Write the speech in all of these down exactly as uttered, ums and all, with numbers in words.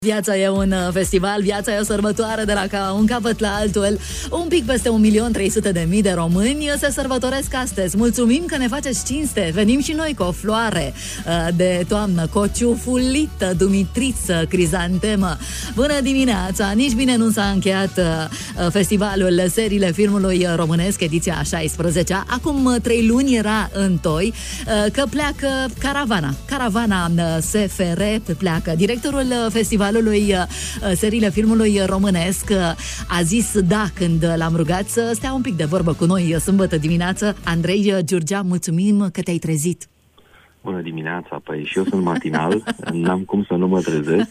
Viața e un festival, viața e o sărbătoare de la ca un capăt la altul. Un pic peste un milion trei sute de mii de români se sărbătoresc astăzi. Mulțumim că ne faceți cinste. Venim și noi cu o floare de toamnă, cu o ciufulită, dumitriță, crizantemă. Bună dimineața! Nici bine nu s-a încheiat festivalul Seriile Filmului Românesc, ediția a șaisprezecea. Acum trei luni era întoi că pleacă caravana. Caravana S F R pleacă. Directorul festivalului lui Seriile Filmului Românesc a zis da când l-am rugat să stea un pic de vorbă cu noi sâmbătă dimineață. Andrei Giurgea, mulțumim că te-ai trezit. Bună dimineața, păi și eu sunt matinal, n-am cum să nu mă trezesc.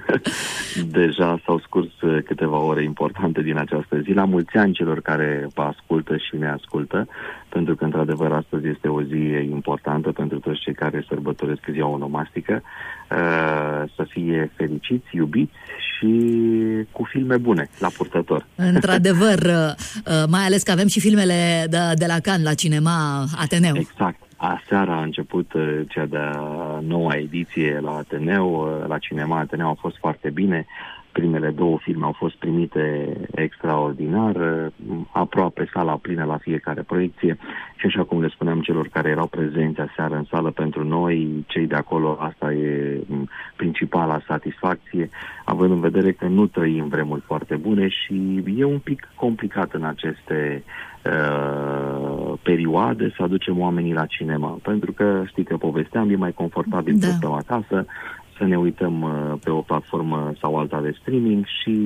Deja s-au scurs câteva ore importante din această zi. La mulți ani celor care vă ascultă și ne ascultă, pentru că într-adevăr astăzi este o zi importantă pentru toți cei care sărbătoresc ziua onomastică. Să fie fericiți, iubiți și cu filme bune la purtător. Într-adevăr, mai ales că avem și filmele de, de la Cannes, la Cinema Ateneu. Exact. Aseară a început uh, cea de-a noua ediție la Ateneu, uh, la Cinema Ateneu a fost foarte bine. Primele două filme au fost primite extraordinar, uh, aproape sala plină la fiecare proiecție și așa cum le spuneam celor care erau prezenți aseară în sală, pentru noi, cei de acolo, asta e um, principala satisfacție, având în vedere că nu trăim vremuri foarte bune și e un pic complicat în aceste Uh, perioade să aducem oamenii la cinema, pentru că știi că povesteam, e mai confortabil da. Să stăm acasă, să ne uităm uh, pe o platformă sau alta de streaming și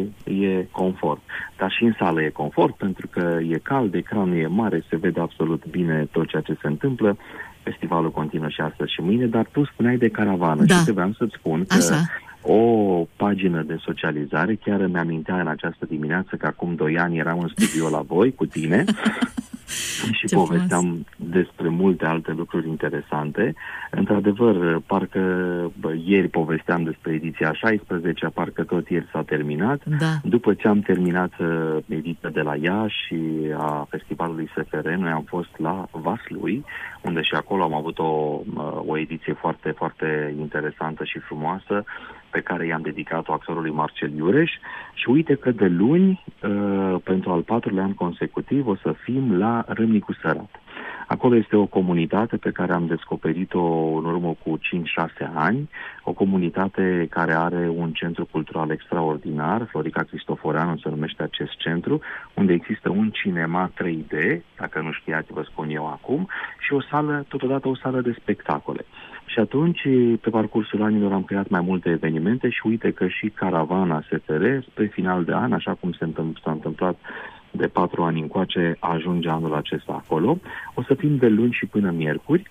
e confort. Dar și în sală e confort, pentru că e cald, ecranul e mare, se vede absolut bine tot ceea ce se întâmplă. Festivalul continuă și astăzi și mâine, dar tu spuneai de caravană da. Și trebuiam să-ți spun că așa. O pagină de socializare, chiar îmi amintea în această dimineață că acum doi ani eram în studio la voi cu tine și ce povesteam frumos. Despre multe alte lucruri interesante. Într-adevăr, parcă bă, ieri povesteam despre ediția a șaisprezecea, parcă tot ieri s-a terminat. Da. După ce am terminat uh, ediția de la Iași și a festivalului S F R, noi am fost la Vaslui, unde și acolo am avut o, uh, o ediție foarte, foarte interesantă și frumoasă, pe care i-am dedicat-o actorului Marcel Iureș și uite că de luni, uh, pentru al patrulea an consecutiv, o să fim la Râmnicu Sărat. Acolo este o comunitate pe care am descoperit-o în urmă cu cinci șase ani, o comunitate care are un centru cultural extraordinar, Florica Cristoforeanu se numește acest centru, unde există un cinema trei D, dacă nu știați, vă spun eu acum, și o sală, totodată o sală de spectacole. Și atunci, pe parcursul anilor, am creat mai multe evenimente și uite că și caravana S F R, spre final de an, așa cum se întâmpl- s-a întâmplat de patru ani încoace, ajunge anul acesta acolo. O să fim de luni și până miercuri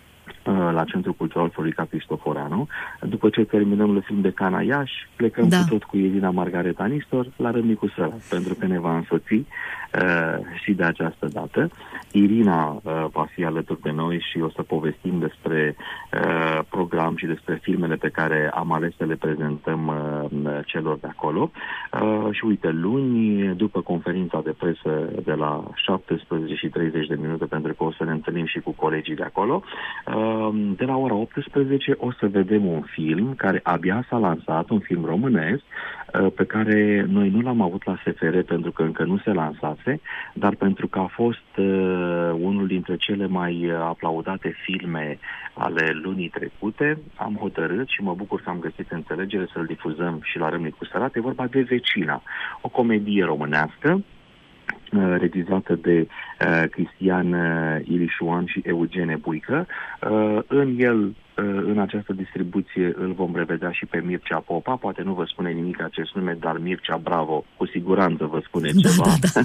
la Centrul Cultural Florica Cristoforeanu. După ce terminăm film de Cana Iași, plecăm da. Cu tot cu Irina Margareta Nistor la Râmnicu Sărat, pentru că ne va însoți uh, și de această dată. Irina uh, va fi alături de noi și o să povestim despre uh, program și despre filmele pe care am ales să le prezentăm uh, celor de acolo. Uh, și uite, luni, după conferința de presă de la șaptesprezece și treizeci de minute, pentru că o să ne întâlnim și cu colegii de acolo, uh, de la ora optsprezece o să vedem un film care abia s-a lansat, un film românesc, pe care noi nu l-am avut la S F R pentru că încă nu se lansase, dar pentru că a fost unul dintre cele mai aplaudate filme ale lunii trecute, am hotărât și mă bucur că am găsit înțelegere să-l difuzăm și la Râmnicu Sărat. E vorba de Vecina, o comedie românească regizată de uh, Cristian uh, Ilișuan și Eugene Buică. Uh, în el, uh, în această distribuție, îl vom revedea și pe Mircea Popa. Poate nu vă spune nimic acest nume, dar Mircea Bravo cu siguranță vă spune da, ceva. Da,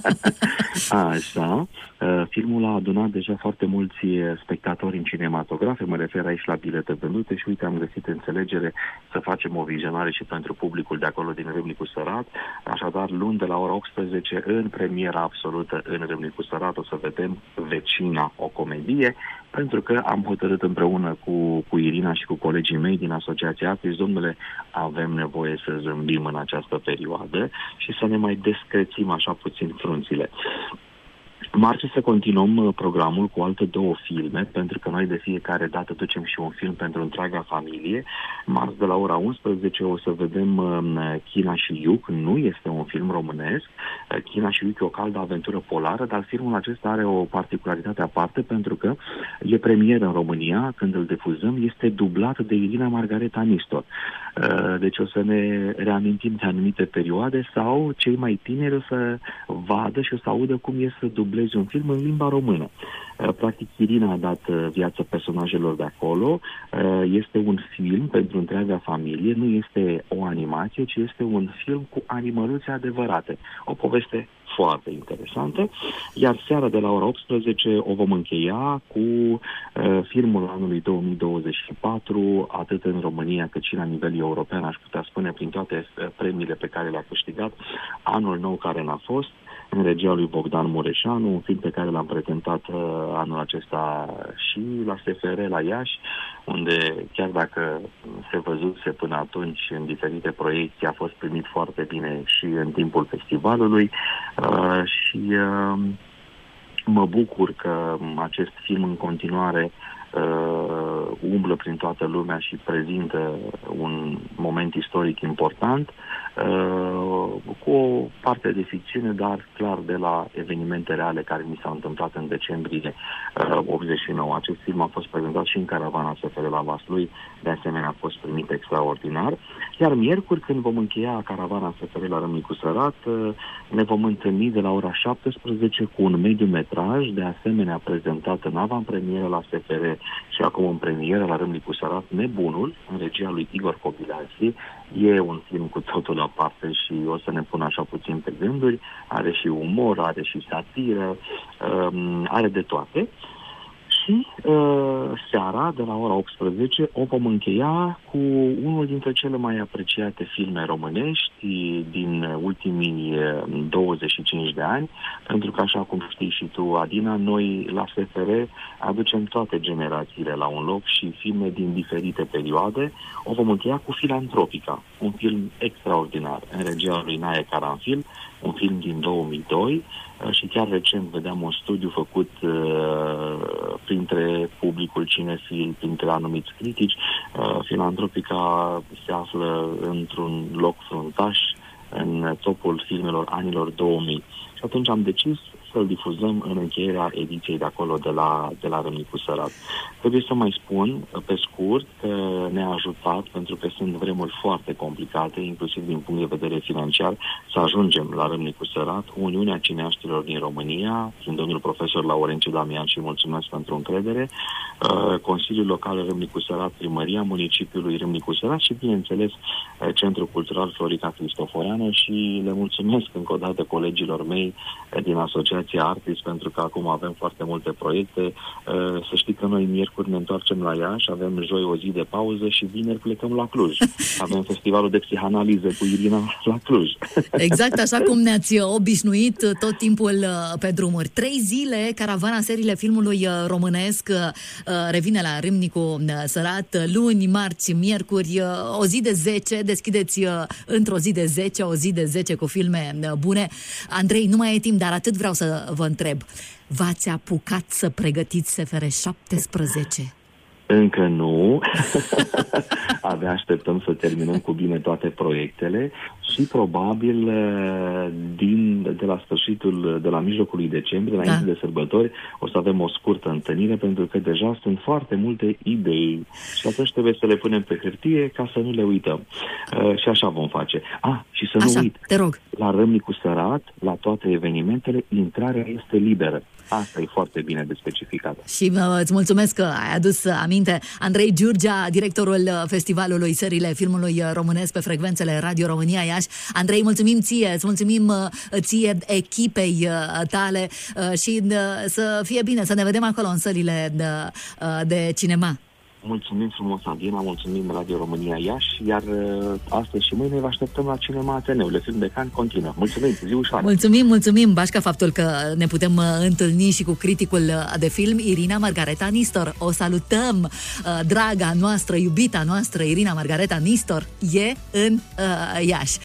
da. Așa. Uh, filmul a adunat deja foarte mulți spectatori în cinematografe, mă refer aici la bilete vândute și uite, am găsit înțelegere să facem o vizionare și pentru publicul de acolo din Râmnicu Sărat. Așadar, luni de la ora optsprezece, în premiera absolută în Râmnicu Sărat, o să vedem Vecina, o comedie, pentru că am hotărât împreună cu, cu Irina și cu colegii mei din Asociația Actis, domnule, avem nevoie să zâmbim în această perioadă și să ne mai descrețim așa puțin frunțile. Marți să continuăm programul cu alte două filme, pentru că noi de fiecare dată ducem și un film pentru întreaga familie. Marți de la ora unsprezece o să vedem China și Iuc, nu este un film românesc. China și Iuc e o caldă aventură polară, dar filmul acesta are o particularitate aparte, pentru că e premieră în România, când îl difuzăm, este dublat de Irina Margareta Nistor. Deci o să ne reamintim de anumite perioade sau cei mai tineri o să vadă și o să audă cum e să dublezi un film în limba română. Practic, Irina a dat viață personajelor de acolo. Este un film pentru întreaga familie, nu este o animație, ci este un film cu animăluțe adevărate. O poveste foarte interesantă. Iar seara de la ora optsprezece o vom încheia cu uh, filmul anului două mii douăzeci și patru, atât în România cât și la nivel european, aș putea spune, prin toate premiile pe care le-a câștigat, Anul nou care n-a fost, în regia lui Bogdan Mureșanu, un film pe care l-am prezentat uh, anul acesta și la S F R la Iași, unde chiar dacă se văzuse până atunci în diferite proiecții, a fost primit foarte bine și în timpul festivalului uh, și uh, mă bucur că acest film în continuare uh, umblă prin toată lumea și prezintă un moment istoric important, uh, cu o parte de ficțiune, dar clar de la evenimente reale care mi s-au întâmplat în decembrie uh, optzeci și nouă. Acest film a fost prezentat și în Caravana S F R la Vaslui, de asemenea a fost primit extraordinar. Iar miercuri, când vom încheia Caravana S F R la Râmnicu Sărat, uh, ne vom întâlni de la ora șaptesprezece cu un mediu-metraj, de asemenea prezentat în avantpremieră la S F R și acum în premieră la Râmnicu Sărat, Nebunul, în regia lui Igor Copilasi. E un film cu totul aparte și o să ne pună așa puțin pe gânduri. Are și umor, are și satiră, um, are de toate. Și uh, seara, de la ora optsprezece, o vom încheia cu unul dintre cele mai apreciate filme românești din ultimii douăzeci și cinci de ani, pentru că, așa cum știi și tu, Adina, noi la S F R aducem toate generațiile la un loc și filme din diferite perioade. O vom încheia cu Filantropica, un film extraordinar, în regia lui Nae Caranfil, un film din două mii doi, și chiar recent vedeam un studiu făcut uh, printre publicul cinefil, printre anumiți critici. Uh, Filantropica se află într-un loc fruntaș în topul filmelor anilor două mii. Și atunci am decis să-l difuzăm în încheierea ediției de acolo, de la, de la Râmnicu Sărat. Trebuie să mai spun, pe scurt, că ne-a ajutat, pentru că sunt vremuri foarte complicate, inclusiv din punct de vedere financiar, să ajungem la Râmnicu Sărat, Uniunea Cineaștilor din România, prin domnul profesor Laurențiu Damian, și mulțumesc pentru încredere, Consiliul Local Râmnicu Sărat, Primăria Municipiului Râmnicu Sărat și, bineînțeles, Centrul Cultural Florica Cristoforeană, și le mulțumesc încă o dată colegilor mei din Asociația Artis, pentru că acum avem foarte multe proiecte. Să știi că noi miercuri ne întoarcem la Iași, avem joi o zi de pauză și vineri plecăm la Cluj. Avem festivalul de psihanaliză cu Irina la Cluj. Exact așa cum ne-ați obișnuit tot timpul pe drumuri. Trei zile, caravana seriile filmului românesc revine la Râmnicu Sărat, luni, marți, miercuri, o zi de zece, deschideți într-o zi de zece, o zi de zece cu filme bune. Andrei, nu mai e timp, dar atât vreau să vă întreb. V-ați apucat să pregătiți S F R șaptesprezece? Încă nu. Abia așteptăm să terminăm cu bine toate proiectele și probabil din, de la sfârșitul, de la mijlocul lui decembrie, da, înainte de sărbători, o să avem o scurtă întâlnire, pentru că deja sunt foarte multe idei și atunci trebuie să le punem pe hârtie ca să nu le uităm. Uh, și așa vom face. Ah, și să nu așa, uit, te rog. La Râmnicu Sărat, la toate evenimentele, intrarea este liberă. Asta e foarte bine de specificat. Și uh, îți mulțumesc că ai adus aminte. Andrei Giurgea, directorul Festivalului Seriile Filmului Românesc pe frecvențele Radio România Iași. Andrei, mulțumim ție, îți mulțumim uh, ție, echipei uh, tale uh, și uh, să fie bine, să ne vedem acolo în sălile de, uh, de cinema. Mulțumim frumos, Adina, mulțumim Radio România Iași, iar uh, astăzi și mâine vă așteptăm la Cinema Ateneul, Film de Can continuă. Mulțumim, zi ușoară! Mulțumim, mulțumim, Bașca, faptul că ne putem uh, întâlni și cu criticul uh, de film, Irina Margareta Nistor. O salutăm, uh, draga noastră, iubita noastră, Irina Margareta Nistor, e în uh, Iași.